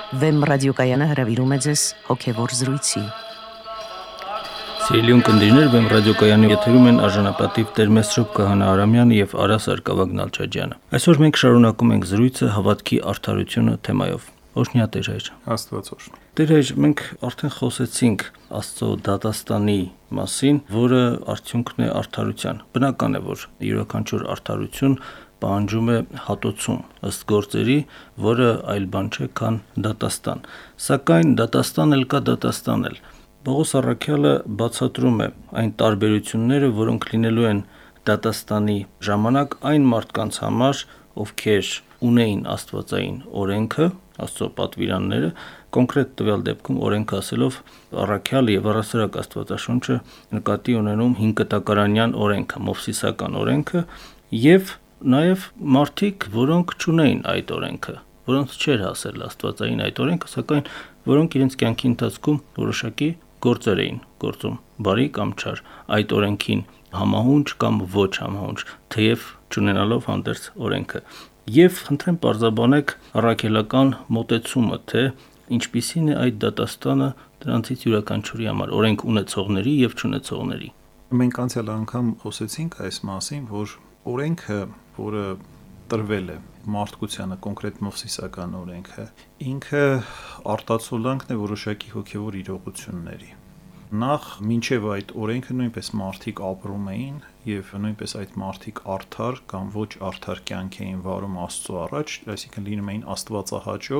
Վեմ ռադիոկայանը հրավիրում է ձեզ հոգևոր զրույցի։ Սիրելի ունկնդիրներ, Վեմ ռադիոկայանի եթերում են արժանապատիվ Տեր Մեսրոպ Քահանա Արամյանը եւ Արա Սարգսակյան Նալչաջյանը։ Այսօր մենք շարունակում ենք զրույցը հավատքի արդարությունը թեմայով։ Օրհնյա Տեր հայր։ Աստված օրհնի։ Տեր հայր, մենք արդեն խոսեցինք Աստծո դատաստանի մասին, որը արդյունքն է արդարության։ Բնական է, որ յուրաքանչյուր արդարություն պահանջում է հատուցում ըստ գործերի, որը այլ բան չէ, քան դատաստան։ Սակայն դատաստան էլ կա դատաստան էլ։ Պողոս առաքյալը բացատրում է այն տարբերությունները, որոնք լինելու են դատաստանի ժամանակ այն մարդկանց համար, ովքեր ունեին աստվածային օրենքը, Աստծո պատվիրանները, կոնկրետ տվյալ դեպքում օրենքը ասելով առաքյալը եւ առասարակ Աստվածաշունչը նկատի ունենում 5 կտակարանյան օրենքը, Մովսիսական օրենքը եւ նաև մարդիկ, որոնք չունեին այդ օրենքը, որոնց չէր հասել աստվածային այդ օրենքը, սակայն որոնք իրենց կյանքի ընթացքում որոշակի գործեր էին գործում, բարի կամ չար, այդ օրենքին համահունչ կամ ոչ համահունչ, թեև չունենալով հանդերձ օրենքը։ Եվ խնդրեմ պարզաբանեք առաքելական մոտեցումը, թե ինչպիսին է այդ դատաստանը դրանցից յուրաքանչյուրի համար, օրենք ունեցողների եւ չունեցողների։ Մենք անցյալ անգամ խոսեցինք այս մասին, որ օրենքը, որը տրվել է մարդկությանը, կոնկրետ Մովսիսական օրենքը, ինքը արտացոլանքն է որոշակի հոգևոր իրողությունների։ Նախ մինչև այդ օրենքը նույնպես մարդիկ ապրում էին եւ նույնպես այդ մարդիկ արդար կամ ոչ արդար կյանք էին վարում Աստծո առաջ, այսինքն լինում էին աստվածահաճո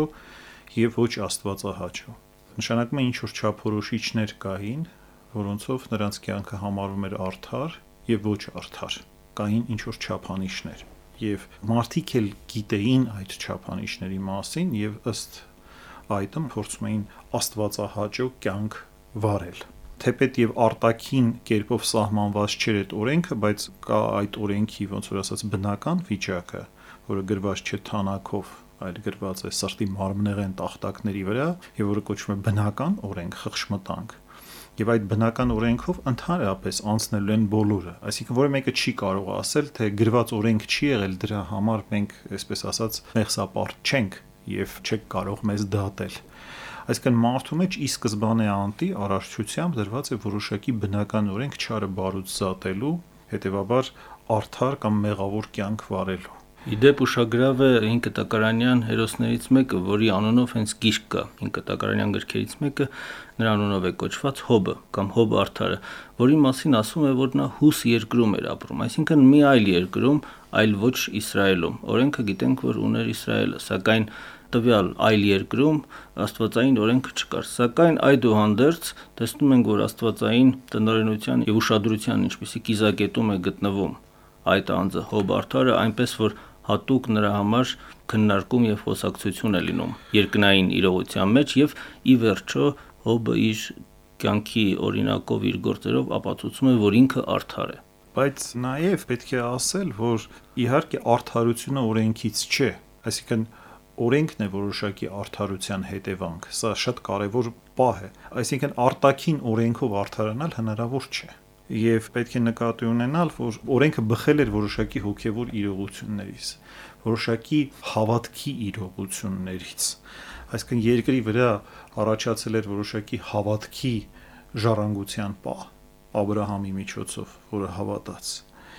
եւ ոչ աստվածահաճո։ Նշանակում է ինչ որ չափորոշիչներ կային, որոնցով նրանց կյանքը համարվում էր արդար եւ ոչ արդար։ Կային ինչ որ չափանիշներ եւ մարդիկ էլ գիտեին այդ չափանիշների մասին եւ ըստ այդմ փորձում էին աստվածահաճո կյանք վարել։ Թեպետ եւ արտաքին կերպով սահմանված չէր այդ օրենքը, բայց կա այդ օրենքի ոնց որ ասած բնական վիճակը, որը գրված չէ թանաքով, այլ գրված է սրտի մարմնեղեն տախտակների վրա եւ որը կոչվում է բնական օրենք, խղճմտանք։ Եվ այդ բնական օրենքով ընդհանրապես անցնելու են բոլորը, այսինքն որը մեկը չի կարող ասել, թե գրված օրենք չի եղել, դրա համար մենք, այսպես ասած, մեղսապարտ չենք եւ չեք կարող մեզ դատել։ Այսինքն մարդու մեջ ի սկզբանե անտի առարչությամբ դրված է որոշակի բնական օրենք չարը բարուց զատելու, հետեւաբար արդար կամ մեղավոր կյանք վարելու։ Իդեպ ուշագրավ է 5 կտակարանյան հերոսներից մեկը, որի անունով հենց գիրք կա, 5 կտակարանյան գրքերից մեկը նրա անունով է կոչված Հոբը կամ Հոբ արդարը, որի մասին ասվում է, որ նա Հուս երկրում էր ապրում, այսինքն մի այլ երկրում, այլ ոչ Իսրայելում։ Օրենքը գիտենք, որ ուներ Իսրայելը, սակայն տվյալ այլ երկրում աստվածային օրենքը չկար, սակայն այդուհանդերձ տեսնում ենք, որ աստվածային տնօրենության եւ ուշադրության ինչպիսի կիզակետում է գտնվում այդ անձը Հոբ արդարը, այնպես որ հատուկ նրա համար քննարկում եւ խոսակցություն է լինում երկնային իրողության մեջ եւ ի վերջո Հոբը իր կյանքի օրինակով իր գործերով ապացուցում է, որ ինքը արդար է։ Բայց նաեւ պետք է ասել, որ իհարկե արդարությունը օրենքից չէ, այսինքն օրենքն է որոշակի արդարության հետևանք։ Սա շատ կարևոր պահ է։ Այսինքն արտաքին օրենքով արդարանալ հնարավոր չէ։ Եվ պետք է նկատի ունենալ, որ օրենքը բխել էր որոշակի հոգևոր իրողություններից, որոշակի հավատքի իրողություններից։ Այսինքն երկրի վրա առաջացել էր որոշակի հավատքի ժառանգության պահ Աբրահամի միջոցով, որը հավատաց։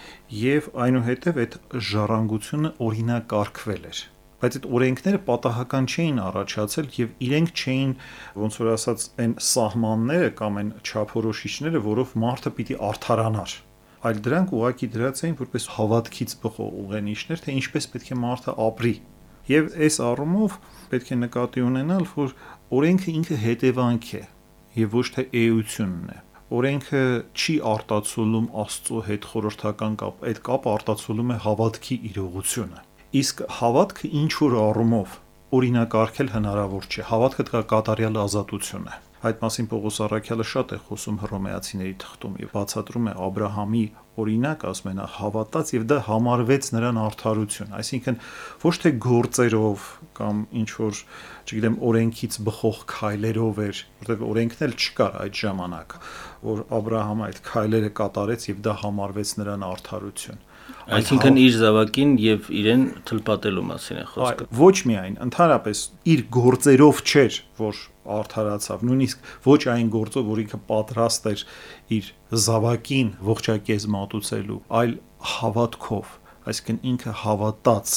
Եվ այնուհետև այդ ժառանգությունը օրինակարգվել էր։ Բայց այդ օրենքները պատահական չէին առաջացել եւ իրենք չէին ոնց որ ասած այն սահմանները կամ այն չափորոշիչները, որով մարդը պիտի արդարանար, այլ դրանք ուղղակի դրած էին որպես հավատքից բխող ուղենիշներ, թե ինչպես պետք է մարդը ապրի։ Եվ այս առումով պետք է նկատի ունենալ, որ օրենքը ինքը հետևանք է եւ ոչ թե էությունն է։ Օրենքը չի արտացոլում Աստծո հետ խորհրդական կապ, այդ կապը արտացոլում է հավատքի իրողությունը։ Իսկ հավատքը ինչ որ առումով օրինակարգել հնարավոր չէ։ Հավատքը դա կատարյալ ազատություն է։ Այդ մասին Պողոս առաքյալը շատ է խոսում Հռոմեացիների թղթում եւ բացատրում է Աբրահամի օրինակ, ասում է նա հավատաց եւ դա համարվեց նրան արդարություն, այսինքն ոչ թե գործերով կամ ինչ որ, չգիտեմ, օրենքից բխող քայլերով էր, որտեղ օրենքն էլ չկար այդ ժամանակ, որ Աբրահամը այդ քայլերը կատարեց եւ դա համարվեց նրան արդարություն, Այսինքն իր զավակին եւ իրեն թլպատելու մասին է խոսքը։ Ոչ միայն, ընդհանրապես իր գործերով չէր, որ արդարացավ, նույնիսկ ոչ այն գործով, որ ինքը պատրաստ էր իր զավակին ողջակեզ մատուցելու, այլ հավատքով, այսինքն ինքը հավատաց,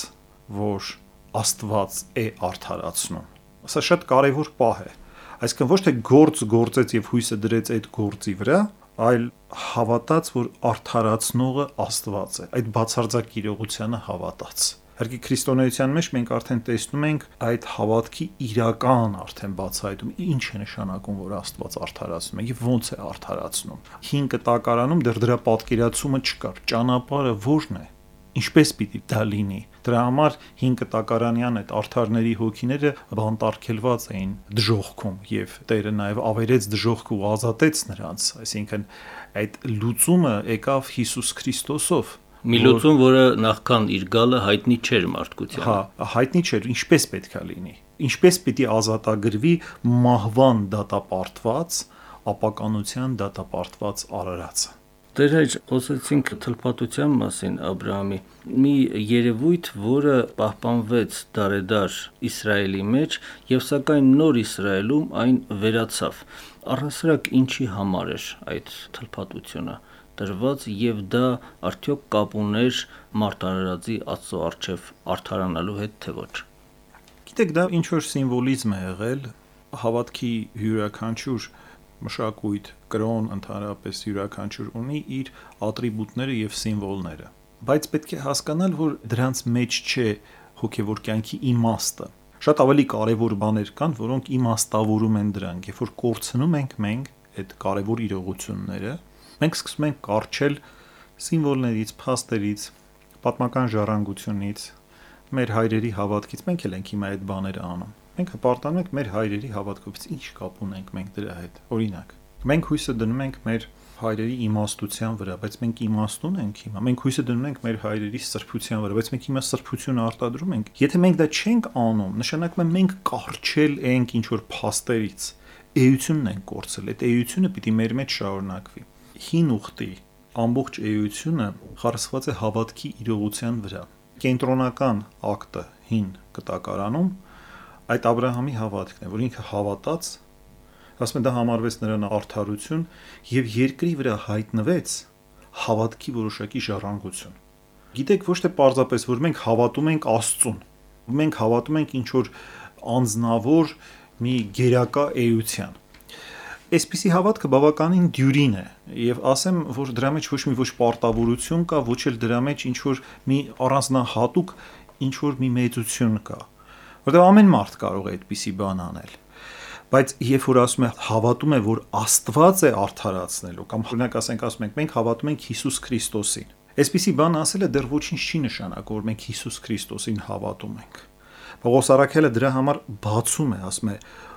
որ Աստված է արդարացնում։ Սա շատ կարևոր պահ է։ Այսինքն ոչ թե գործ գործեց եւ հույսը դրեց այդ գործի վրա, այլ հավատաց, որ արդարացնողը Աստված է։ Այդ բացարձակ իրողությանը հավատաց։ Հարգի քրիստոնեության մեջ մենք արդեն տեսնում ենք այդ հավատքի իրական արդեն բացահայտում, ինչ է նշանակում, որ Աստված արդարացնում է եւ ոնց է արդարացնում։ 5 կտակարանում դեռ դրա պատկերացումը չկար։ Ճանապարհը ո՞րն է։ Ինչպես պիտի դա լինի։ Դրա համար 5 կտակարանյան այդ արդարների հոգիները բանտարկելված էին դժոխքում եւ Տերը նաեւ ավերեց դժոխքը ու ազատեց նրանց, այսինքն այդ լուծումը եկավ Հիսուս Քրիստոսով։ Մի լուծում, որը նախքան իր գալը հայտնի չէր մարդկությանը։ Հա, հայտնի չէր, ինչպես պետք է լինի։ Ինչպես պիտի ազատագրվի մահվան դատապարտված, ապականության դատապարտված արարածը։ Տեր հայր, խոսեցինք թլպատության մասին Աբրահամի, մի երևույթ, որը պահպանվեց դարեդար Իսրայելի մեջ եւ սակայն նոր Իսրայելում այն վերացավ։ Առհասարակ ինչի համար էր այդ թլպատությունը դրված եւ դա արդյոք կապ ուներ մարդ արարածի Աստծո առջև արդարանալու հետ թե ոչ։ Գիտեք, դա ինչ որ սիմվոլիզմ է եղել, հավատքի յուրաքանչյուր մշակույթ, կրոն ընդհանրապես յուրաքանչյուր ունի իր ատրիբուտները եւ սիմվոլները, բայց պետք է հասկանալ, որ դրանց մեջ չէ հոգեվոր կյանքի իմաստը։ Շատ ավելի կարևոր բաներ կան, որոնք իմաստավորում են դրանք, երբ որ կորցնում ենք մենք այդ կարևոր իրողությունները, մենք սկսում ենք կարճել սիմվոլներից, փաստերից, պատմական ժառանգությունից, մեր հայրերի հավատքից, մենք էլ ենք հիմա այդ բաները անում։ Մենք հպարտանում ենք մեր հայրերի հավատքից, ինչ կապ ունենք մենք դրա հետ։ Օրինակ, մենք հույսը դնում ենք մեր հայրերի իմաստության վրա, բայց մենք իմաստուն ենք հիմա։ Մենք հույսը դնում ենք մեր հայրերի սրբության վրա, բայց մենք հիմա սրբությունը արտադրում ենք։ Եթե մենք դա չենք անում, նշանակում է մենք կարճել ենք ինչ որ փաստերից, էությունն ենք կորցրել։ Այդ էությունը պիտի մեր մեջ շարունակվի։ Հին ուխտի ամբողջ էությունը խարսված է հավատքի իրողության վրա։ Կենտրոնական ակտը հին կտակարանում այդ Աբրահամի հավատքն է, որ ինքը հավատաց, ասում են դա համարվեց նրան արդարություն եւ երկրի վրա հայտնվեց հավատքի որոշակի ժառանգություն։ Գիտեք, ոչ թե պարզապես որ մենք հավատում ենք Աստծուն, մենք հավատում ենք ինչ որ անձնավոր մի գերակա էության։ Այսպիսի հավատքը բավականին դյուրին է եւ ասեմ, որ դրա մեջ ոչ պարտավորություն կա, ոչ էլ դրա մեջ ինչ որ մի առանձնահատուկ ինչ որ մի մեծություն կա, որտեղ ամեն մարդ կարող է այդպիսի բան անել։ Բայց երբ որ ասում է հավատում է, որ Աստված է արդարացնելու, կամ օրինակ ասում ենք մենք հավատում ենք Հիսուս Քրիստոսին, այսպիսի բան ասելը դեռ ոչինչ չի նշանակում, որ մենք Հիսուս Քրիստոսին հավատում ենք։ Պողոս առաքյալը դրա համար բացում է, ասում է,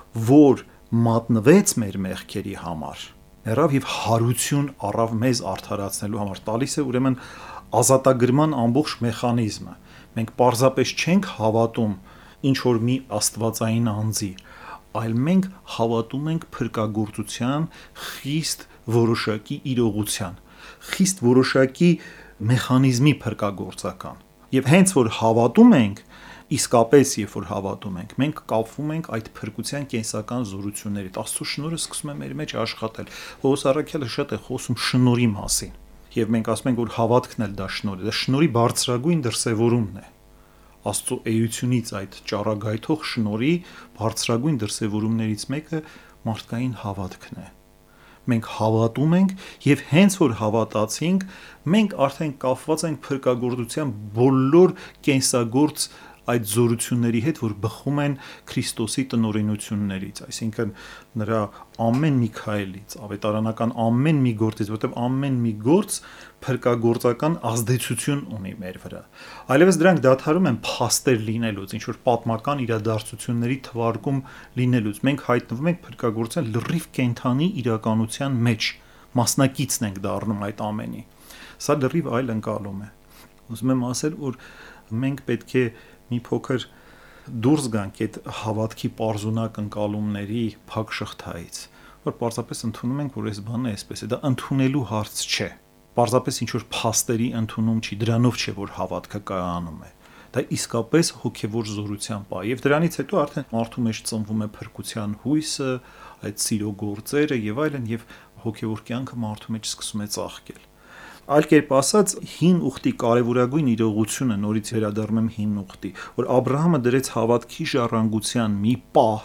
որ մատնվեց մեր մեղքերի համար, մեռավ եւ հարություն առավ մեզ արդարացնելու համար, տալիս է ուրեմն ազատագրման ամբողջ մեխանիզմը։ Մենք պարզապես չենք հավատում ինչ որ մի աստվածային անձի, այլ մենք հավատում ենք փրկagorցության խիստ որոշակի իրողության, խիստ որոշակի մեխանիզմի փրկagorցական։ Եվ հենց որ հավատում ենք, իսկապես երբ որ հավատում ենք, մենք կապվում ենք այդ փրկության կենսական զորություններից։ Աստծո շնորհը սկսում է մեր մեջ աշխատել։ Պողոս առաքյալը շատ է խոսում շնորհի մասին։ Եվ մենք ասում ենք, որ հավատքն էլ դա շնորհ է, դա շնորհի բարձրագույն դրսևորումն է։ Աստծո էությունից այդ ճառագայթող շնորհի բարձրագույն դրսևորումներից մեկը մարդկային հավատքն է։ Մենք հավատում ենք եւ հենց որ հավատացինք, մենք արդեն կապված ենք փրկagorցության բոլոր կենսագործ այդ զորությունների հետ, որ բխում են Քրիստոսի տնօրինություններից, այսինքն նրա ամեն մի քայլից, ավետարանական ամեն մի գործից, որտեղ ամեն մի գործ փրկagorցական ազդեցություն ունի մեր վրա։ Այլևս դրանք դադարում են փաստեր լինելուց, ինչ որ պատմական իրադարձությունների թվարկում լինելուց։ Մենք հայտնվում ենք փրկagorցության լրիվ կենթանի իրականության մեջ, մասնակիցն ենք դառնում այդ ամենի։ Սա լրիվ այլ ընկալում է։ Ուզում եմ ասել, որ մենք պետք է մի փոքր դուրս գանք այդ հավատքի պարզունակ ընկալումների փակ շղթայից, որ պարզապես ընդունում ենք, որ այս բանը այսպես է, դա ընդունելու հարց չէ։ պարզապես ինչ որ փաստերի ընդունում չի, դրանով չէ որ հավատքը կայանում է։ Դա իսկապես հոգևոր զորության պահ է, եւ դրանից հետո արդեն մարդու մեջ ծնվում է փրկության հույսը, այդ սիրո գործերը եւ այլն, եւ հոգևոր կյանքը մարդու մեջ սկսում է ծաղկել։ Այլ կերպ ասած, հին ուխտի կարևորագույն իրողությունը, նորից վերադառնում եմ հին ուխտի, որ Աբրահամը դրեց հավատքի ժառանգության մի պահ,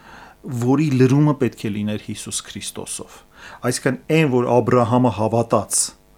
որի լրումը պետք է լիներ Հիսուս Քրիստոսով։ Այսինքն այն, որ Աբրահամը հավատաց,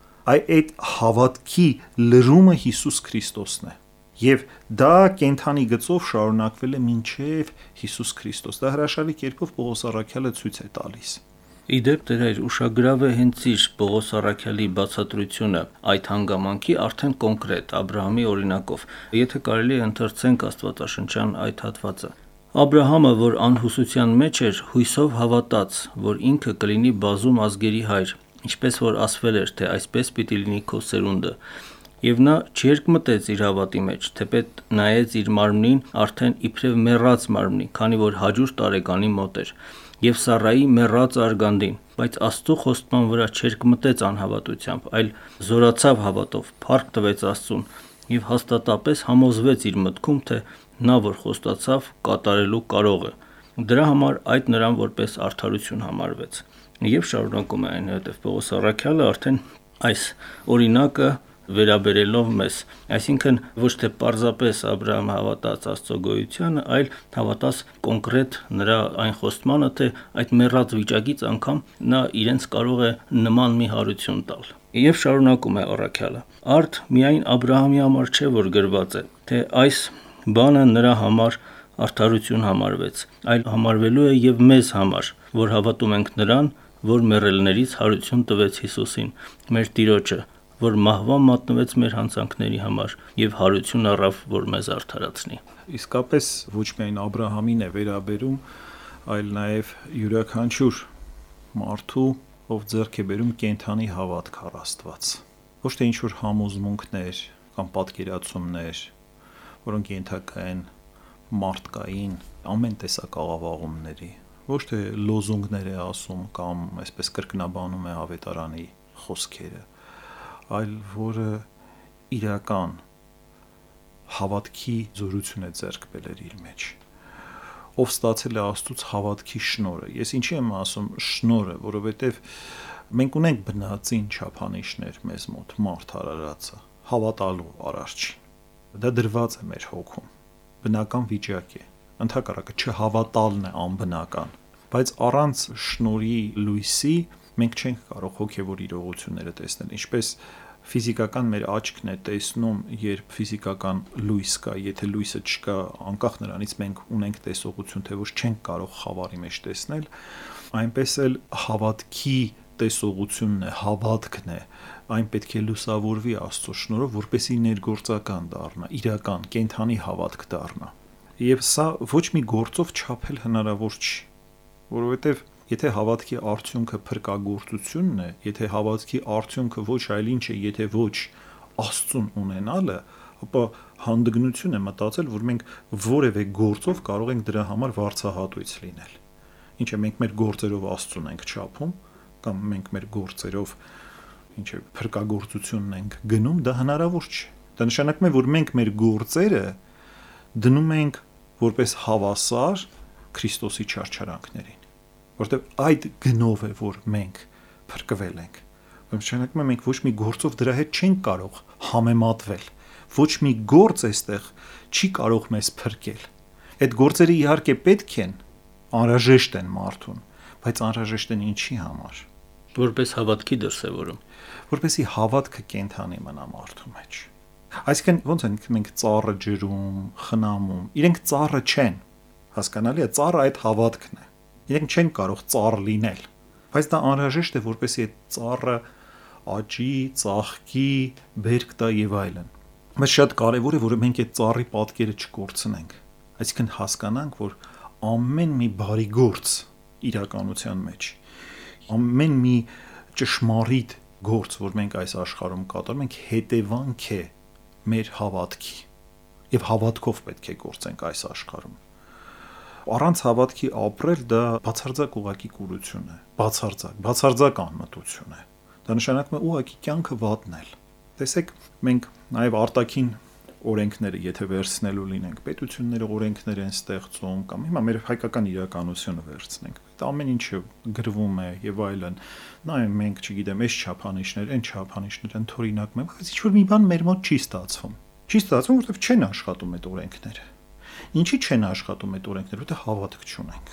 այդ հավատքի լրումը Հիսուս Քրիստոսն է։ Եվ դա կենթանի գծով շարունակվել է մինչև Հիսուս Քրիստոս։ Դա հրաշալի կերպով Պողոս առաքյալը ցույց է տալիս։ Իդեպ դեր ուշագրավ է հենց իր Պողոս առաքյալի բացատրությունը այդ հանգամանքի արդեն կոնկրետ Աբրահամի օրինակով։ Եթե կարելի է ընթերցենք Աստվածաշնչյան այդ հատվածը։ Աբրահամը, որ անհուսության մեջ էր, հույսով հավատաց, որ ինքը կլինի բազում ազգերի հայր, ինչպես որ ասվել էր, թե այսպես պիտի լինի քո սերունդը։ Եվ նա չերկմտեց իր հավատի մեջ, թեպետ նայեց իր մարմնին արդեն իբրև մեռած մարմնի, քանի որ 100 տարեկանի մոտ էր, եւ Սառայի մեռած արգանդին, բայց Աստծո խոստման վրա չերկմտեց անհավատությամբ, այլ զորացավ հավատով, փառք տվեց Աստծուն եւ հաստատապես համոզվեց իր մտքում, թե նա որ խոստացավ կատարելու կարող է։ Դրա համար այդ նրան որպես արդարություն համարվեց։ Եվ շարունակում է այնուհետև Պողոս առաքյալը արդեն այս օրինակը վերաբերելով մեզ, այսինքն ոչ թե պարզապես Աբրահամը հավատաց Աստծո գոյությանը, այլ հավատաց կոնկրետ նրա այն խոստմանը, թե այդ մեռած վիճակից անգամ նա իրենց կարող է նման մի հարություն տալ։ Եվ շարունակում է առաքյալը. Արդ միայն Աբրահամի համար չէ, որ գրված է, թե այս բանը նրա համար արդարություն համարվեց, այլ համարվելու է եւ մեզ համար, որ հավատում ենք նրան, որ մեռելներից հարություն տվեց Հիսուսին, մեր Տիրոջը, որ մահվան մատնվեց մեր հանցանքների համար եւ հարություն առավ, որ մեզ արդարացնի։ Իսկապես ոչ միայն Աբրահամին է վերաբերում, այլ նաեւ յուրաքանչյուր մարդու, ով ձեռք է բերում կենթանի հավատք առ Աստված։ Ոչ թե ինչ որ համոզմունքներ կամ պատկերացումներ, որոնք ենթակա են մարդկային ամեն տեսակ աղավաղումների, ոչ թե լոզունգներ է ասում կամ այսպես կրկնաբանում է ավետարանի խոսքերը, այլ որը իրական հավատքի զորություն է ձեռք բերել իր մեջ, ով ստացել է Աստծուց հավատքի շնորհը։ Ես ինչի եմ ասում շնորհը, որովհետև մենք ունենք բնածին չափանիշներ մեզ մոտ, մարդ արարածը, հավատալու արարչին։ Դա դրված է մեր հոգում, բնական վիճակ է, ընդհակառակը չհավատալն է անբնական, բայց առանց շնորհի լույսի մենք չենք կարող հոգևոր իրողությունները տեսնել, ինչպես ֆիզիկական մեր աչքն է տեսնում, երբ ֆիզիկական լույս կա, եթե լույսը չկա, անկախ նրանից մենք ունենք տեսողություն, թե ոչ չենք կարող խավարի մեջ տեսնել, այնպես էլ հավատքի տեսողությունն է, հավատքն է, այն պետք է լուսավորվի Աստծո շնորհով, որպեսզի ներգործական դառնա, իրական, կենթանի հավատք դառնա։ Եվ սա ոչ մի գործով չափել հնարավոր չի, որովհետև եթե հավատքի արդյունքը փրկagorցությունն է, եթե հավատքի արդյունքը ոչ այլ ինչ է, եթե ոչ Աստծուն ունենալը, ապա հանդգնություն է մտածել, որ մենք որևէ գործով կարող ենք դրա համար վարձահատույց լինել։ Ինչը մենք մեր գործերով Աստծուն ենք չափում, կամ մենք մեր գործերով ինչը փրկagorցությունն ենք գնում, դա հնարավոր չէ։ Դա նշանակում է, որ մենք մեր գործերը դնում ենք որպես հավասար Քրիստոսի չարչարանքներին, որտեղ այդ գնով է, որ մենք փրկվել ենք։ Նշանակում է մենք ոչ մի գործով դրա հետ չենք կարող համեմատվել։ Ոչ մի գործ այստեղ չի կարող մեզ փրկել։ Այդ գործերը իհարկե պետք են, անհրաժեշտ են մարդուն, բայց անհրաժեշտ են ինչի համար։ Որպես հավատքի դրսևորում, որպեսզի հավատքը կենթանի մնա մարդու մեջ։ Այսինքն ոնց են մենք ծառը ջրում, խնամում, իրենք ծառը չեն, հասկանալի է, ծառը այդ հավատքն է։ Իրենք չեն կարող ծառ լինել, բայց դա անհրաժեշտ է, որպեսզի այդ ծառը աճի, ծաղկի, բերք տա եւ այլն։ Բայց շատ կարեւոր է, որ մենք այդ ծառի պատկերը չկորցնենք։ Այսինքն հասկանանք, որ ամեն մի բարի գործ իրականության մեջ, ամեն մի ճշմարիտ գործ, որ մենք այս աշխարհում կատարում ենք, հետևանք է մեր հավատքի եւ հավատքով պետք է գործենք այս աշխարհում։ Առանց հավատքի ապրել դա բացարձակ ուղակի կուրություն է, բացարձակ անմտություն է։ Դա նշանակում է ուղղակի կյանքը վատնել։ Տեսեք, մենք նաև արտաքին օրենքները, եթե վերցնելու լինենք, պետությունները օրենքներ են ստեղծում կամ հիմա մեր հայկական իրականությունը վերցնենք, դա ամեն ինչը գրվում է եւ այլն։ Նայում մենք, չգիտեմ, այս չափանիշներ, այն չափանիշներ են թորինակում են, բայց ինչ-որ մի բան մեր մոտ չի ստացվում։ Չի ստացվում, որովհետեւ չեն աշխատում այդ օրենքները։ Ինչի չեն աշխատում այդ օրենքները, որովհետեւ հավատք չունենք։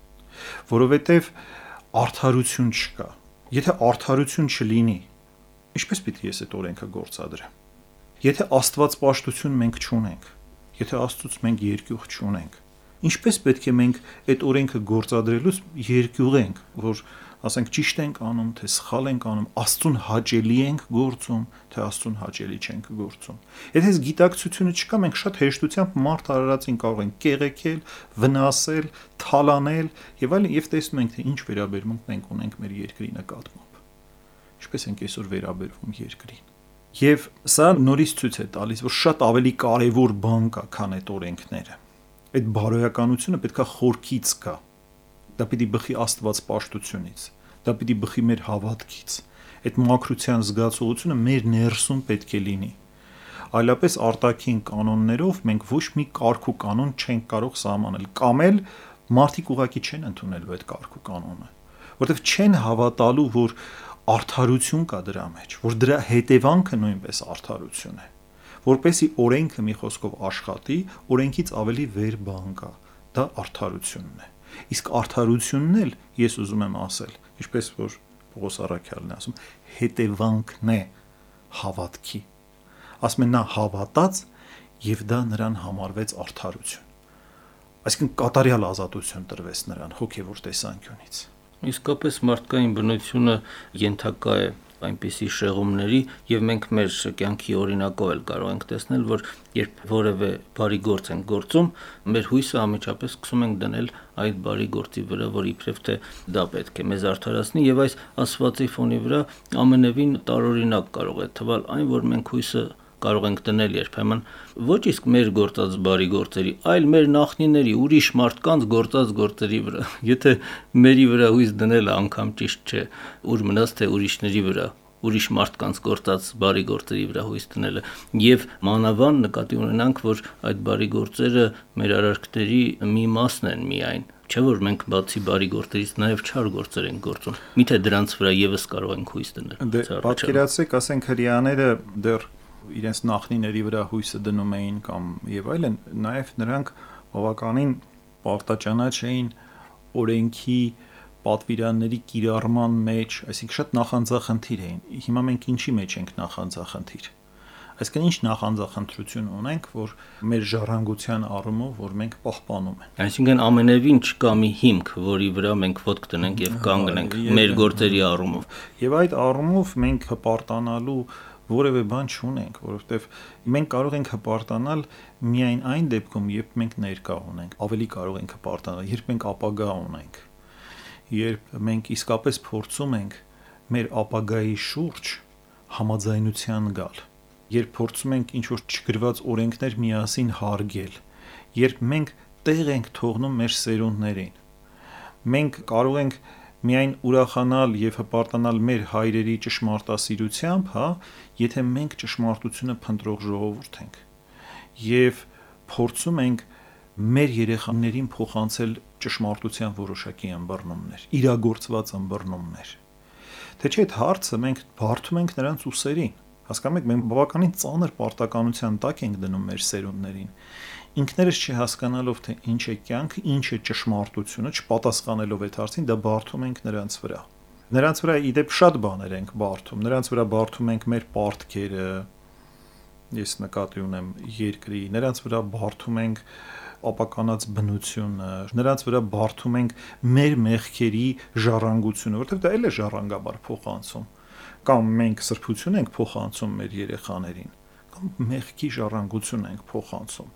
Որովհետեւ արդարություն չկա։ Եթե արդարություն չլինի, ինչպես պիտի ես այդ օրենքը գործադրեմ։ Եթե աստվածպաշտություն մենք չունենք, եթե Աստծուց մենք երկյուղ չունենք, ինչպես պետք է մենք այդ օրենքը գործադրելուց երկյուղենք, որ ասենք ճիշտ ենք անում, թե սխալ ենք անում, Աստծուն հաճելի ենք գործում, թե Աստծուն հաճելի չենք գործում։ Եթե այս գիտակցությունը չկա, մենք շատ հեշտությամբ մարդ արարածին կարող ենք կեղեքել, վնասել, թալանել եւ այլն, եւ տեսնում ենք, թե ինչ վերաբերմունք մենք ունենք մեր երկրի նկատմամբ։ Ինչպես ենք այսօր վերաբերվում երկրին։ Եվ սա նորից ցույց է տալիս, որ շատ ավելի կարևոր բան կա, քան այդ օրենքները։ Այդ բարոյականությունը պետքա խորքից գա։ Դա պիտի բխի աստվածպաշտությունից, դա պիտի բխի մեր հավատքից։ Այդ մաքրության զգացողությունը մեր ներսում պետք է լինի։ Այլապես արտաքին կանոններով մենք ոչ մի կարգ ու կանոն չենք կարող սահմանել, կամ էլ մարդիկ ուղղակի չեն ընդունելու այդ կարգ ու կանոնը, որովհետև չեն հավատալու, որ արդարություն կա դրա մեջ, որ դրա հետևանքը նույնպես արդարություն է, որպեսի օրենքը մի խոսքով աշխատի, օրենքից ավելի վեր բան կա, դա արդարությունն է։ Իսկ արդարությունն էլ, ես ուզում եմ ասել, ինչպես որ Պողոս առաքյալն է ասում, հետևանքն է հավատքի։ Ասում են նա հավատաց եւ դա նրան համարվեց արդարություն։ Այսինքն կատարյալ ազատություն տրվեց նրան հոգեվոր տեսանկյունից։ Իսկապես մարդկային բնությունը ենթակա է այնպիսի շեղումների եւ մենք մեր կյանքի օրինակով էլ կարող ենք տեսնել, որ երբ որևէ բարի գործ ենք գործում, մեր հույսը անմիջապես սկսում ենք դնել այդ բարի գործի վրա, որ իբրև թե դա պետք է մեզ արդարացնի եւ այս ասվածի ֆոնի վրա ամենևին տարօրինակ կարող է թվալ այն, որ մենք հույսը կարող ենք դնել երբեմն ոչ իսկ մեր գործած բարի գործերի, այլ մեր նախնիների, ուրիշ մարդկանց գործած գործերի վրա։ Եթե մերի վրա հույս դնելը անգամ ճիշտ չէ, ուր մնաց թե ուրիշների վրա, ուրիշ մարդկանց գործած բարի գործերի վրա հույս դնելը։ Եվ մանավանդ նկատի ունենանք, որ այդ բարի գործերը մեր արարքների մի մասն են միայն, չէ՞ որ մենք բացի բարի գործերից նաև չար գործեր ենք գործում։ Միթե դրանց վրա եւս կարող ենք հույս դնել։ Պատկերացրեք, ասենք հрьяաները դեռ իրենց նախնիների վրա հույսը դնում էին կամ եւ այլն, նաեւ նրանք բավականին պարտաճանաչ էին օրենքի պատվիրանների կիրառման մեջ, այսինքն շատ նախանձախնդիր էին։ Հիմա մենք ինչի մեջ ենք նախանձախնդիր։ Այսինքն ինչ նախանձախնդրություն ունենք, որ մեր ժառանգության առումով, որ մենք պահպանում ենք։ Այսինքն ամենևին չկա մի հիմք, որի վրա մենք ոտք տնենք եւ կանգնենք մեր գործերի առումով։ Եվ այդ առումով մենք հպարտանալու որևէ բան չունենք, որովհետև մենք կարող ենք հպարտանալ միայն այն դեպքում, երբ մենք ներկա ունենք, ավելի կարող ենք հպարտանալ, երբ մենք ապագա ունենք, երբ մենք իսկապես փորձում ենք մեր ապագայի շուրջ համաձայնության գալ, երբ փորձում ենք ինչ-որ չգրված օրենքներ միասին հարգել, երբ մենք տեղ ենք թողնում մեր սերունդներին, մենք կարող ենք միայն ուրախանալ եւ հպարտանալ մեր հայրերի ճշմարտասիրությամբ, եթե մենք ճշմարտությունը փնտրող ժողովուրդ ենք եւ փորձում ենք մեր երեխաներին փոխանցել ճշմարտության որոշակի ըմբռնումներ, իրագործված ըմբռնումներ։ Թե չէ այդ հարցը մենք բարդում ենք նրանց ուսերին։ Հասկանում եք, մենք բավականին ծանր պարտականության տակ ենք դնում մեր սերունդներին։ Ինքներս չհասկանալով թե ինչ է կյանքը, ինչ է ճշմարտությունը, չպատասխանելով այդ հարցին, դա բարդում ենք նրանց վրա։ Նրանց վրա իդեպ շատ բաներ ենք բարդում, նրանց վրա բարդում ենք մեր պարտքերը, ես նկատի ունեմ երկրի, նրանց վրա բարդում ենք ապականած բնությունը, նրանց վրա բարդում ենք մեր մեղքերի ժառանգությունը, որովհետև դա էլ է ժառանգաբար փոխանցում, կամ մենք սրբություն ենք փոխանցում մեր երեխաներին, կամ մեղքի ժառանգություն ենք փոխանցում։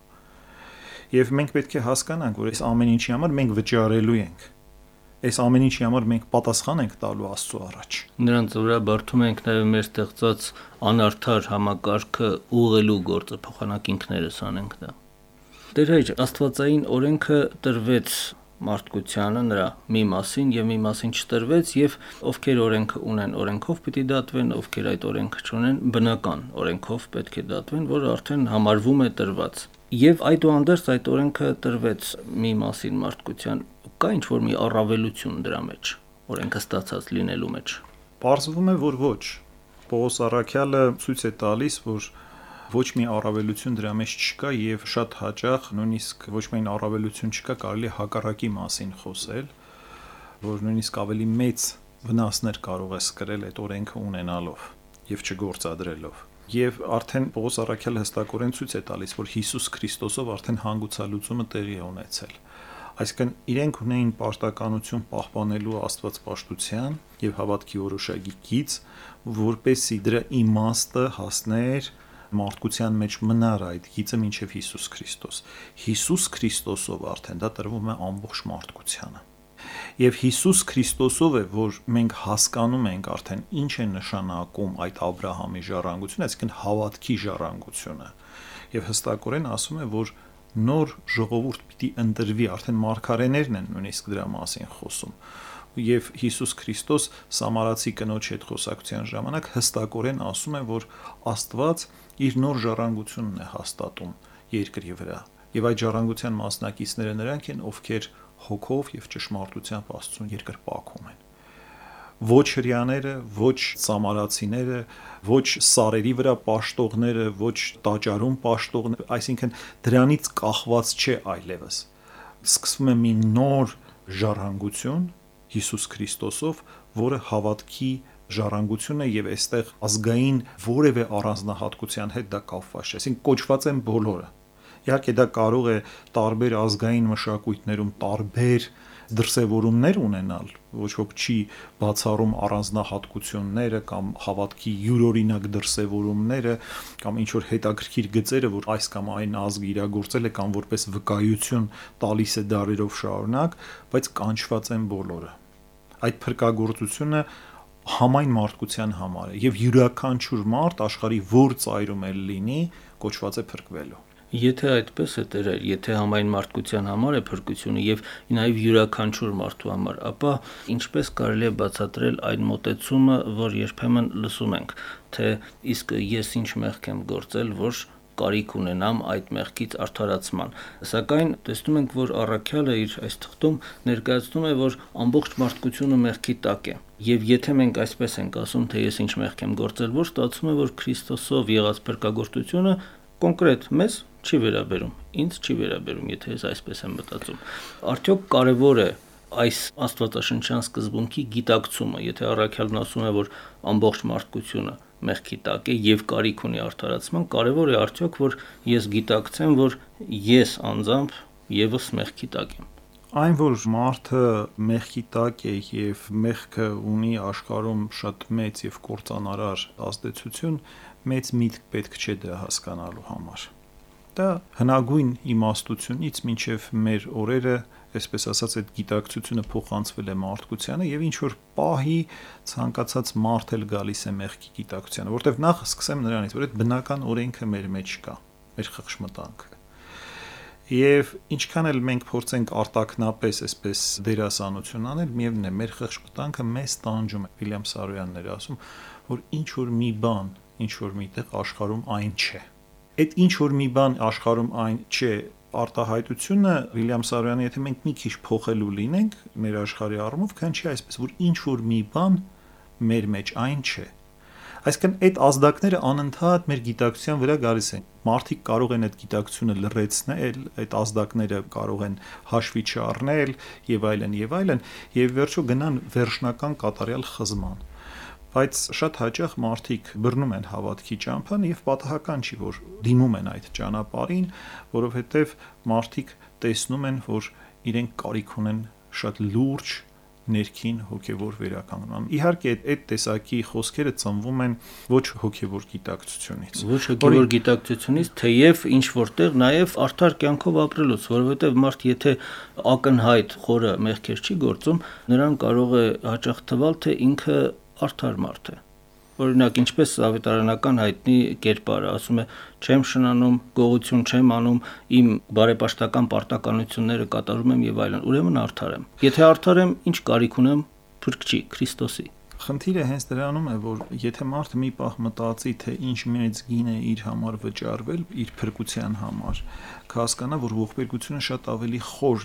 Եվ մենք պետք է հասկանանք, որ այս ամեն ինչի համար մենք վճարելու ենք։ Այս ամեն ինչի համար մենք պատասխան ենք տալու Աստծո առաջ։ Նրանց վրա բարդում ենք նաև մեր ստեղծած անարդար համակարգը ուղղելու գործը, փոխանակ ինքներս անենք դա։ Տեր հայր, Աստվածային օրենքը տրվեց մարդկությանը նրա մի մասին եւ մի մասին չտրվեց եւ ովքեր օրենքը ունեն օրենքով պիտի դատվեն, ովքեր այդ օրենքը չունեն բնական օրենքով պետք է դատվեն, որը արդեն համարվում է տրված։ Եվ այդուհանդերձ այդ օրենքը տրվեց մի մասին մարդկության, կա ինչ-որ մի առավելություն դրա մեջ, օրենքը ստացած լինելու մեջ։ Պարզվում է, որ ոչ։ Պողոս առաքյալը ցույց է տալիս, որ ոչ մի առավելություն դրա մեջ չկա եւ շատ հաճախ նույնիսկ ոչ միայն առավելություն չկա, կարելի է հակառակի մասին խոսել, որ նույնիսկ ավելի մեծ վնասներ կարող է սկրել այդ օրենքը ունենալով եւ չգործադրելով։ Եվ արդեն Պողոս առաքյալը հստակորեն ցույց է տալիս, որ Հիսուս Քրիստոսով արդեն հանգուցալուծումը տեղի է ունեցել։ Այսինքն իրենք ունեին պարտականություն պահպանելու աստվածպաշտության եւ հավատքի որոշակի գիծ, որպեսզի դրա իմաստը հասներ մարդկության մեջ մնար այդ գիծը մինչև Հիսուս Քրիստոս։ Հիսուս Քրիստոսով արդեն դա տրվում է ամբողջ մարդկությանը։ Եվ Հիսուս Քրիստոսով է, որ մենք հասկանում ենք արդեն ինչ է նշանակում այդ Աբրահամի ժառանգությունը, այսինքն հավատքի ժառանգությունը։ Եվ հստակորեն ասում է, որ նոր ժողովուրդ պիտի ընտրվի, արդեն մարգարեներն են նույնիսկ դրա մասին խոսում։ Եվ Հիսուս Քրիստոս Սամարացի կնոջ հետ խոսակցության ժամանակ հստակորեն ասում է, որ Աստված իր նոր ժառանգությունն է հաստատում երկրի վրա։ Եվ այդ ժառանգության մասնակիցները նրանք են, ովքեր հոգով եւ ճշմարտությամբ Աստծուն երկրպագում են։ Ոչ հրյաները, ոչ սամարացիները, ոչ սարերի վրա պաշտողները, ոչ տաճարում պաշտողները, այսինքն դրանից կախված չէ այլևս։ Սկսվում է մի նոր ժառանգություն Հիսուս Քրիստոսով, որը հավատքի ժառանգություն է եւ այստեղ ազգային որևէ առանձնահատկության հետ դա կապված չէ, այսինքն կոչված են բոլորը։ Իհարկե դա կարող է տարբեր ազգային մշակույթներում տարբեր դրսևորումներ ունենալ, ոչ ոք չի բացառում առանձնահատկությունները կամ հավատքի յուրօրինակ դրսևորումները կամ ինչ որ հետաքրքիր գծերը, որ այս կամ այն ազգը իրագործել է կամ որպես վկայություն տալիս է դարերով շարունակ, բայց կանչված են բոլորը։ Այդ փրկagorցությունը համայն մարդկության համար է եւ յուրաքանչյուր մարդ աշխարհի որ ծայրում էլ լինի, կոչված է փրկվելու։ Եթե այդպես է տերեր, եթե համայն մարդկության համար է փրկությունը եւ նաեւ յուրաքանչյուր մարդու համար, ապա ինչպես կարելի է բացատրել այն մոտեցումը, որ երբեմն լսում ենք, թե իսկ ես ինչ մեղք եմ գործել, որ կարիք ունենամ այդ մեղքից արդարացման։ Սակայն տեսնում ենք, որ առաքյալը իր այս թղթում ներկայացնում է, որ ամբողջ մարդկությունը մեղքի տակ է։ Եվ եթե մենք այսպես ենք ասում, թե ես ինչ մեղք եմ գործել, որ ստացվում է, որ Քրիստոսով եղած փրկagorցությունը կոնկրետ մեզ չի վերաբերում, ինձ չի վերաբերում, եթե ես այսպես եմ մտածում։ Արդյոք կարևոր է այս աստվածաշնչյան սկզբունքի գիտակցումը, եթե առաքյալն ասում է, որ ամբողջ մարդկությունը մեղքի տակ է եւ կարիք ունի արդարացման, կարևոր է արդյոք, որ ես գիտակցեմ, որ ես անձամբ եւս մեղքի տակ եմ։ Այն, որ մարդը մեղքի տակ է եւ մեղքը ունի աշխարհում շատ մեծ եւ կործանարար ազդեցություն, մեծ միտք պետք չէ դա հասկանալու համար։ Դա հնագույն իմաստությունից մինչև մեր օրերը, այսպես ասած, այդ գիտակցությունը փոխանցվել է մարդկությանը եւ ինչ որ պահի ցանկացած մարդ էլ գալիս է մեղքի գիտակցությանը, որտեվ նախ սկսեմ նրանից, որ այդ բնական օրենքը մեր մեջ կա, մեր խղճմտանքը։ Եվ ինչքան էլ մենք փորձենք արտակնապես այսպես դերասանություն անել, միևնույն է, մեր խղճմտանքը մեզ տանջում է։ Վիլյամ Սարոյանն էր ասում, որ ինչ որ մի բան, ինչ որ միտեղ աշխարհում այն չէ։ Այդ ինչ որ մի բան աշխարհում այն չէ արտահայտությունը Վիլյամ Սարոյանը, եթե մենք մի քիչ փոխելու լինենք մեր աշխարհի առումով, քանչի այսպես, որ ինչ որ մի բան մեր մեջ այն չէ։ Այսինքն այդ ազդակները անընդհատ մեր գիտակցության վրա գալիս են։ Մարդիկ կարող են այդ գիտակցությունը լրացնել, այդ ազդակները կարող են հաշվի չառնել եւ այլն, եւ վերջո գնան վերջնական կատարյալ խզման։ Բայց շատ հաճախ մարդիկ բռնում են հավատքի ճամփան եւ պատահական չի, որ դիմում են այդ ճանապարհին, որովհետեւ մարդիկ տեսնում են, որ իրենք կարիք ունեն շատ լուրջ ներքին հոգևոր վերականգնման։ Իհարկե այդ տեսակի խոսքերը ծնվում են ոչ հոգևոր գիտակցությունից։ Ոչ հոգևոր գիտակցությունից, թեև ինչ որտեղ նաև արդար կյանքով ապրելուց, որովհետև մարդ եթե ակնհայտ խորը մեղքեր չի գործում, նրան կարող է հաճախ թվալ, թե ինքը արդար մարդ է, Օրինակ, ինչպես ավետարանական հայտնի կերպարը ասում է, չեմ շնանում, գողություն չեմ անում, իմ բարեպաշտական պարտականությունները կատարում եմ եւ այլն, ուրեմն արդար եմ։ Եթե արդար եմ, ինչ կարիք ունեմ Փրկչի Քրիստոսի։ Խնդիրը հենց դրանում է, որ եթե մարդը մի պահ մտածի, թե ինչ մեծ գին է իր համար վճարվել, իր փրկության համար, կհասկանա, որ ողբերգությունը շատ ավելի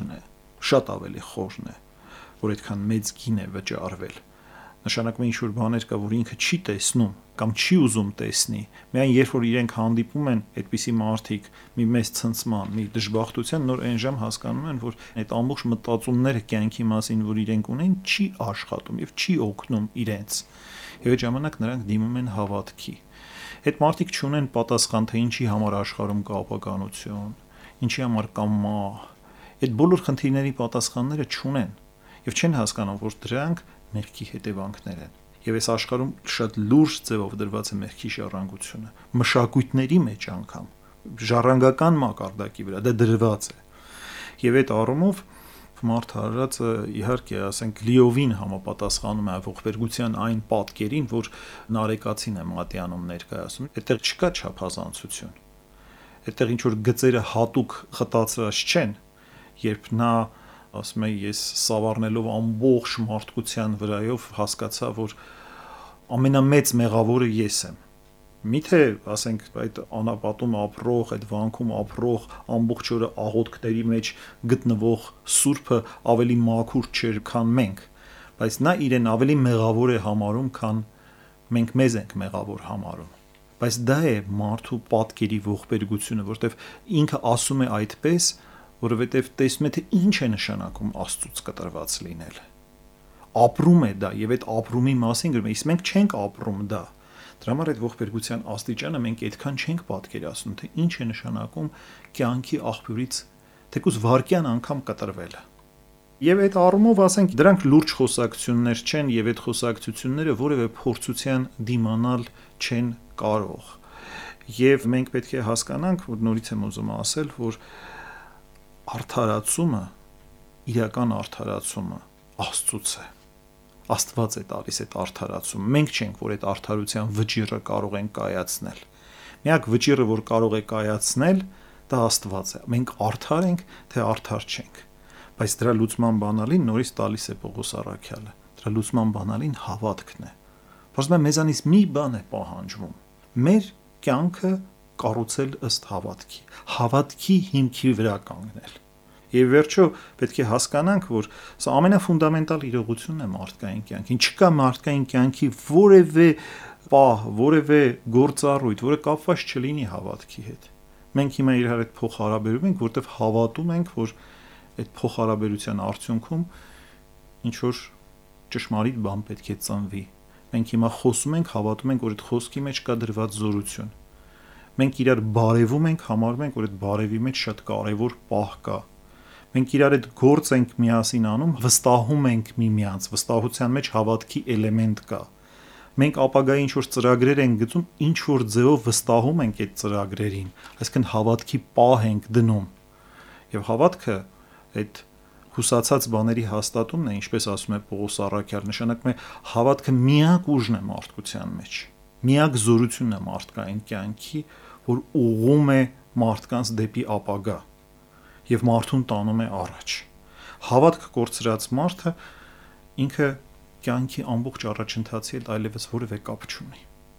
խորն է, որ այդքան մեծ գին է վճարվել։ Նշանակում է ինչ-որ բաներ կա, որ ինքը չի տեսնում կամ չի ուզում տեսնի։ Միայն երբ որ իրենք հանդիպում են այդպիսի մարդիկ մի մեծ ցնցման, մի դժբախտության, նոր այն ժամ հասկանում են, որ այդ ամբողջ մտածումները կյանքի մասին, որ իրենք ունեն, չի աշխատում եւ չի օգնում իրենց։ Եվ այդ ժամանակ նրանք դիմում են հավատքի։ Այդ մարդիկ չունեն պատասխան, թե ինչի համար աշխարհում կա ապականություն, ինչի համար կա մահ։ Այդ բոլոր խնդիրների պատասխանները չունեն եւ չեն հասկանում, որ դրանք մեղքի հետևանքներ են։ Եվ այս աշխարհում շատ լուրջ ձևով դրված է մեղքի ժառանգությունը, մշակույթների մեջ անգամ, ժառանգական մակարդակի վրա դա դրված է։ Եվ այդ առումով մարդը արածը իհարկե, ասենք, լիովին համապատասխանում է ողբերգության այն պատկերին, որ Նարեկացին է Մատյանում ներկայացնում։ Այդտեղ չկա չափազանցություն։ Այդտեղ ինչ որ գծերը հատուկ խտացված չեն, երբ նա ասում է, ես սավառնելով ամբողջ մարդկության վրայով հասկացա, որ ամենամեծ մեղավորը ես եմ։ Միթե, ասենք, այդ անապատում ապրող, այդ վանքում ապրող, ամբողջ օրը աղոթքների մեջ գտնվող սուրբը ավելի մաքուր չէր, քան մենք, բայց նա իրեն ավելի մեղավոր է համարում, քան մենք մեզ ենք մեղավոր համարում։ Բայց դա է մարդու պատկերի ողբերգությունը, որտեղ ինքը ասում է այդպես, որովհետև տեսնում է, թե ինչ է նշանակում Աստծուց կտրված լինել։ Ապրում է դա եւ այդ ապրումի մասին գրում է, իսկ մենք չենք ապրում դա։ Դրա համար այդ ողբերգության աստիճանը մենք այդքան չենք պատկերացնում, թե ինչ է նշանակում կյանքի աղբյուրից թեկուզ վարկյան անգամ կտրվելը։ Եվ այդ առումով, ասենք, դրանք լուրջ խոսակցություններ չեն եւ այդ խոսակցությունները որևէ փորձության դիմանալ չեն կարող։ Եվ մենք պետք է հասկանանք, որ նորից եմ ուզում ասել, որ արդարացումը, իրական արդարացումը Աստծուց է։ Աստված է տալիս այդ արդարացումը։ Մենք չենք, որ այդ արդարության վճիռը կարող ենք կայացնել։ Միակ վճիռը, որ կարող է կայացնել, դա Աստված է։ Մենք արդար ենք, թե արդար չենք։ Բայց դրա լուծման բանալին նորից տալիս է Պողոս առաքյալը։ Դրա լուծման բանալին հավատքն է։ Որովհետեւ մեզանից մի բան է պահանջվում։ Մեր կյանքը կառուցել ըստ հավատքի։ Հավատքի հիմքի վրա կանգնել։ Եվ վերջո պետք է հասկանանք, որ սա ամենաֆունդամենտալ իրողությունն է մարդկային կյանքին։ Չկա մարդկային կյանքի որևէ պահ, որևէ գործառույթ, որը կապված չլինի հավատքի հետ։ Մենք հիմա իրար հետ փոխհարաբերում ենք, որտեղ հավատում ենք, որ այդ փոխհարաբերության արդյունքում ինչ որ ճշմարիտ բան պետք է ծնվի։ Մենք հիմա խոսում ենք, հավատում ենք, որ այդ խոսքի մեջ կա դրված զորություն։ Մենք իրար բարևում ենք, համարում ենք, որ այդ բարևի մեջ շատ կարևոր պահ կա։ Մենք իրար այդ գործ ենք միասին անում, վստահում ենք միմյանց, վստահության մեջ հավատքի էլեմենտ կա։ Մենք ապագայի ինչ-որ ծրագրեր ենք գծում, ինչ-որ ձևով վստահում ենք այդ ծրագրերին, այսինքն հավատքի պահ ենք դնում։ Եվ հավատքը այդ հուսացած բաների հաստատումն է, ինչպես ասում է Պողոս առաքյալ, նշանակում է հավատքը միակ ուժն է մարդկության մեջ, միակ զորությունն է մարդկային կյանքի, որ ուղղում է մարդկանց դեպի ապագա եւ մարդուն տանում է առաջ։ Հավատք կորցրած մարդը ինքը կյանքի ամբողջ առաջընթացի հետ այլևս որևէ կապ չունի։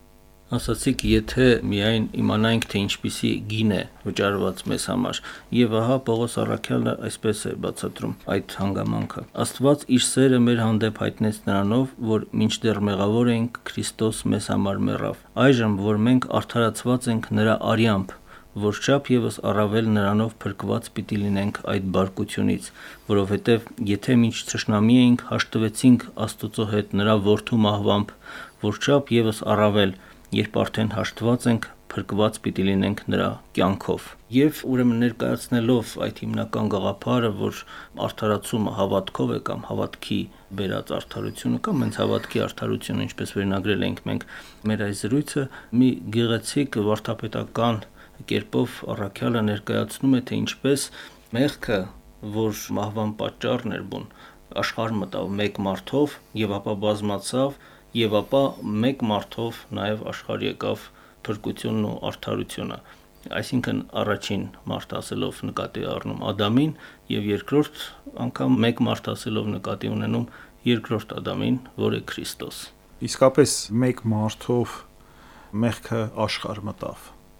Ասացիք, եթե միայն իմանայինք, թե ինչպիսի գին է վճարված մեզ համար, եւ ահա Պողոս առաքյալը այսպես է բացատրում այդ հանգամանքը. Աստված իր սերը մեր հանդեպ հայտնեց նրանով, որ մինչդեռ մեղավոր էինք, Քրիստոս մեզ համար մեռավ։ Այժմ, որ մենք արդարացված ենք նրա արյամբ, որչափ եւս առավել նրանով փրկված պիտի լինենք այդ բարկությունից, որովհետև եթե մինչ թշնամի էինք, հաշտվեցինք Աստծո հետ նրա որդու մահվամբ, որչափ եւս առավել, երբ արդեն հաշտված ենք, փրկված պիտի լինենք նրա կյանքով։ Եվ ուրեմն ներկայացնելով այդ հիմնական գաղափարը, որ արդարացումը հավատքով է կամ հավատքի բերած արդարությունը կամ հենց հավատքի արդարությունը, ինչպես վերնագրել ենք մենք մեր այս զրույցը, մի գեղեցիկ վարդապետական կերպով առաքյալը ներկայացնում է, թե ինչպես մեղքը, որ մահվան պատճառն էր բուն, աշխարհ մտավ մեկ մարդով եւ ապա բազմացավ եւ ապա մեկ մարդով նաեւ աշխարհ եկավ փրկությունն ու արդարությունը։ Այսինքն առաջին մարդ ասելով նկատի առնում Ադամին եւ երկրորդ անգամ մեկ մարդ ասելով նկատի ունենում երկրորդ Ադամին, որը Քրիստոս։ Իսկապես մեկ մարդով մեղքը աշխարհ մտավ։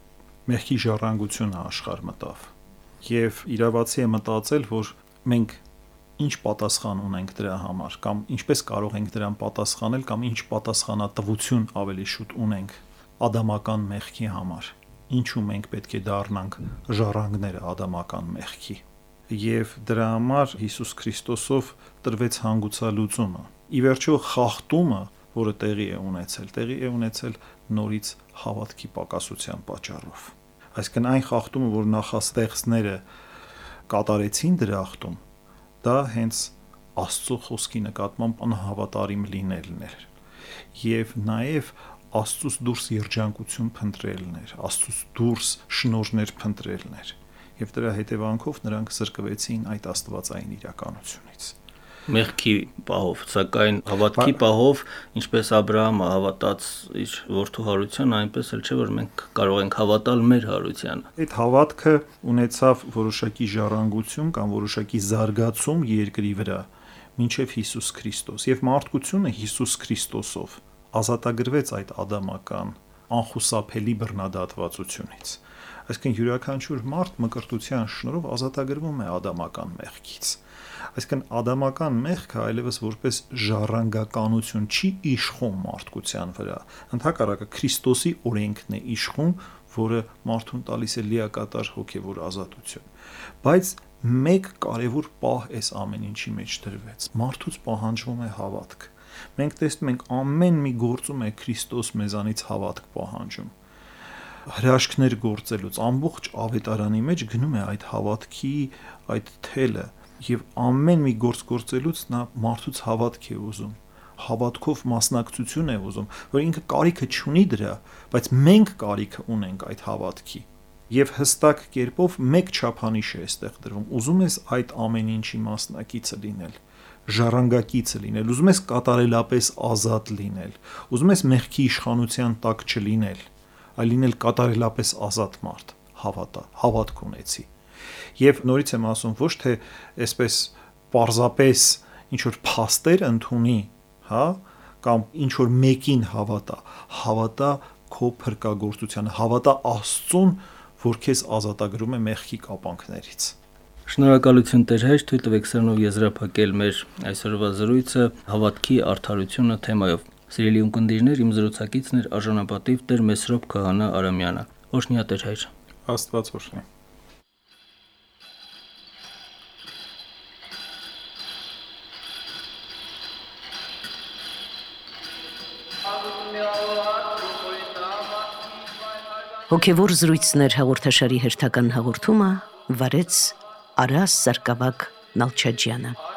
Մեղքի ժառանգությունը աշխարհ մտավ։ Եվ իրավացի է մտածել, որ մենք ինչ պատասխան ունենք դրա համար, կամ ինչպես կարող ենք դրան պատասխանել, կամ ինչ պատասխանատվություն ավելի շուտ ունենք ադամական մեղքի համար։ Ինչու մենք պետք է դառնանք ժառանգները ադամական մեղքի։ Եվ դրա համար Հիսուս Քրիստոսով տրվեց հանգուցալուծումը։ Ի վերջո խախտումը, որը տեղի է ունեցել նորից հավատքի պակասության պատճառով։ Այսինքն այն խախտումը, որ նախաստեղծները կատարեցին դրախտում, դա հենց Աստծո խոսքի նկատմամբ անհավատարիմ լինելն էր։ Եվ նաև Աստծուց դուրս երջանկություն փնտրելն էր, Աստծուց դուրս շնորհներ փնտրելն էր։ Եվ դրա հետևանքով նրանք զրկվեցին այդ աստվածային իրականությունից։ Մեղքի պահով, սակայն հավատքի պահով, ինչպես Աբրահամը հավատաց իր որդու հարությանը, այնպես էլ չէ, որ մենք կարող ենք հավատալ մեր հարությանը։ Այդ հավատքը ունեցավ որոշակի ժառանգություն կամ որոշակի զարգացում երկրի վրա, մինչև Հիսուս Քրիստոս, եւ մարդկությունը Հիսուս Քրիստոսով ազատագրվեց այդ ադամական անխուսափելի բռնադատվածությունից։ Այսինքն յուրաքանչյուր մարդ մկրտության շնորհով ազատագրվում է ադամական մեղքից։ Այսինքն ադամական մեղքը այլևս որպես ժառանգականություն չի իշխում մարդկության վրա։ Ընդհակառակը Քրիստոսի օրենքն է իշխում, որը մարդուն տալիս է լիակատար հոգևոր ազատություն։ Բայց մեկ կարևոր պահ այս ամեն ինչի մեջ դրվեց։ Մարդուց պահանջվում է հավատք։ Մենք տեսնում ենք ամեն մի գործում է Քրիստոս մեզանից հավատք պահանջում։ Հրաշքներ գործելուց ամբողջ ավետարանի մեջ գնում է այդ հավատքի այդ թելը, եւ ամեն մի գործ գործելուց նա մարդուց հավատք է ուզում, հավատքով մասնակցություն է ուզում, որ ինքը կարիքը չունի դրա, բայց մենք կարիքը ունենք այդ հավատքի։ Եվ հստակ կերպով մեկ չափանիշ է այստեղ դրվում։ Ուզում ես այդ ամեն ինչի մասնակիցը լինել, ժառանգակիցը լինել, ուզում ես կատարելապես ազատ լինել, ուզում ես մեղքի իշխանության տակ չլինել, այլ լինել կատարելապես ազատ մարդ, հավատա, հավատք ունեցի։ Եվ նորից եմ ասում, ոչ թե այսպես պարզապես ինչ որ փաստեր ընդունի, հա, կամ ինչ որ մեկին հավատա քո փրկagorցությանը, հավատա Աստծուն, որ քեզ ազատագրում է մեղքի կապանքներից։ Շնորհակալություն Տեր հայր, թույլ տվեք սրանով եզրափակել մեր այսօրվա զրույցը հավատքի արդարությունը թեմայով։ Սիրելի ունկնդիրներ, իմ զրուցակիցն էր արժանապատիվ Տեր Մեսրոպ Քահանա Արամյանը։ Օրհնյա Տեր հայր։ Աստված օրհնի։ Հոգևոր զրույցներ հաղորդաշարի հերթական հաղորդումը վարեց Արաս Սարգսակ Նալչաջյանը։